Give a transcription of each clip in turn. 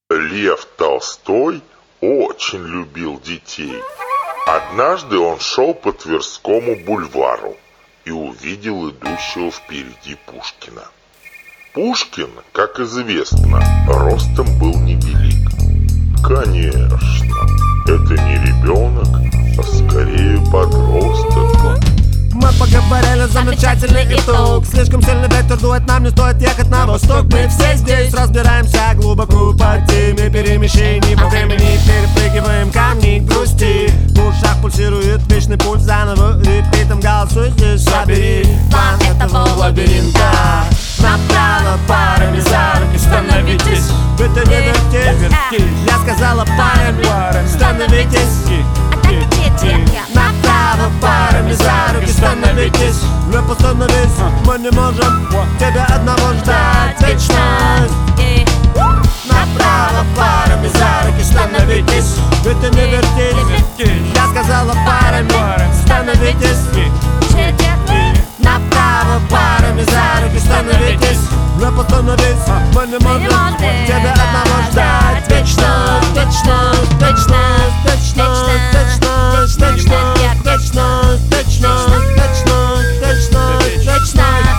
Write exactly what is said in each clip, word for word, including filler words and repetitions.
Лев Толстой очень любил детей. Однажды он шел по Тверскому бульвару и увидел идущего впереди Пушкина. Пушкин, как известно, ростом был невелик. Конечно, это не ребенок, а скорее подросток. Мы поговорили, замечательный итог. Слишком сильный ветер дует, нам не стоит ехать на восток. Мы все здесь разбираемся глубоко по теме перемещений во времени. Перепрыгиваем камни грусти. В ушах пульсирует вечный пульс заново. Репитом голосуй здесь. Собери план этого лабиринта. Направо парами за руки становитесь. Это не вертись. Я сказала парами, становитесь. Направо парами за руки становитесь. Не постановись, мы не можем тебя одного ждать вечность. Направо парами за руки становитесь. Это не вертись. Я сказала парами, становитесь. Направо парами за руки становитесь. Не постановись, мы не можем тебя одного ждать вечность, вечность, вечность, вечность, вечность, вечность, вечность, вечность, вечность, вечность.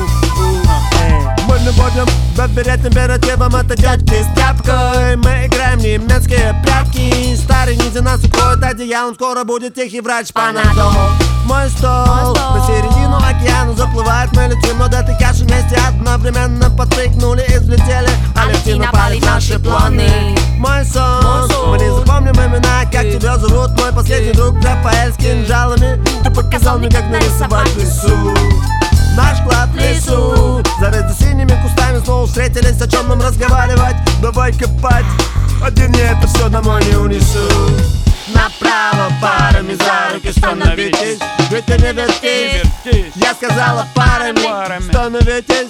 Мы не будем выбирать императивом, это дядьки с тряпкой. Мы играем в немецкие прятки. Старый ниндзя нас укроет одеялом, скоро будет тихий врач Панадол. Мой стол на середину океана заплывает, мы летим над этой кашей вместе. Одновременно подпрыгнули и взлетели, а летим напали наши планы. Мой сон, мы не запомним имена, как тебя зовут. Мой последний друг Рафаэль с кинжалами. Ты показал мне, как нарисовать в лесу. Наш клад в лесу, зарыт за синими кустами. Снова встретились, о чем нам разговаривать. Давай копать, один я это все домой не унесу. Направо парами за руки становитесь. Ведь ты не вертись. Я сказала парами, становитесь.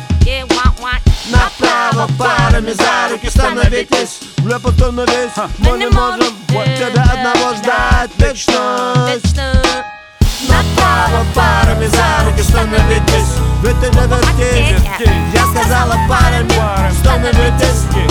Направо парами за руки становитесь. Не постановись, мы не можем тебя одного ждать вечность. Направо парами за руки становитесь. Ведь ты не вертись. Я сказала парами, становитесь.